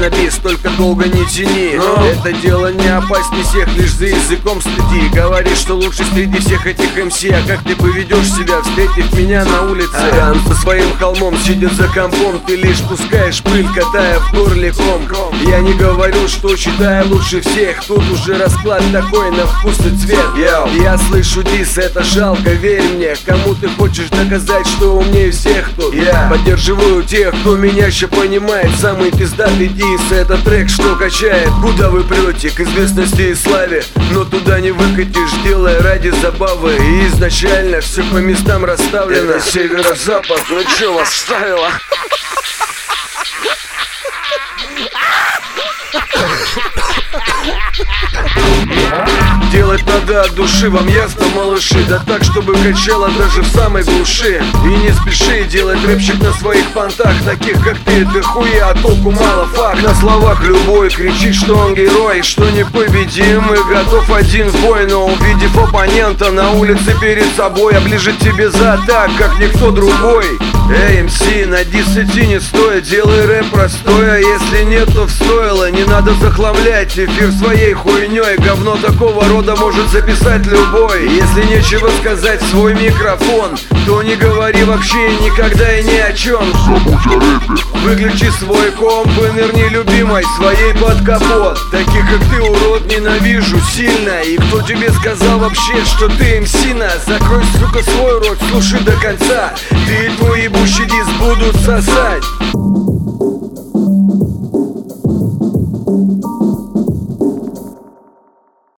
на бис, только долго не тяни. Это дело не опаснее всех, лишь за языком следи. Говоришь, что лучше среди всех этих МС, а как ты поведешь себя, встретив меня на улице? Ран со своим холмом, сидя за компом, ты лишь пускаешь пыль, катая в горле ком. Я не говорю, что считаю лучше всех, тут уже расклад такой на вкус и цвет. Я слышу дис, это жалко, верь мне. Кому ты хочешь доказать, что умнее всех тут? Поддерживаю тех, кто меня еще понимает. Самый пиздатый дис, это трек, что качает. Куда вы прете? К известности и славе, но туда не выкатишь, делая ради забавы. И изначально все по местам расставлено. Это северо-запад, ну чё вас ставило? Делать надо от души, вам ясно, малыши? Да так, чтобы качало даже в самой глуши. И не спеши делать рэпчик на своих понтах. Таких как ты, это хуя, а толку мало, факт. На словах любой кричит, что он герой, что непобедим и готов один в бой. Но увидев оппонента на улице перед собой, оближет тебе за так, как никто другой. Эй, МС, на 10 не стоит, делай рэп простой. А если нет, то встоило, не надо захламлять эфир своей хуйней. Говно такого рода может записать любой. Если нечего сказать в свой микрофон, то не говори вообще никогда и ни о чем. Забудь о рэпе. Выключи свой комп и нырни любимой своей под капот. Таких как ты, урод, ненавижу сильно. И кто тебе сказал вообще, что ты МС-на? Закрой, сука, свой рот, слушай до конца. Ты и твой ебучий дис будут сосать.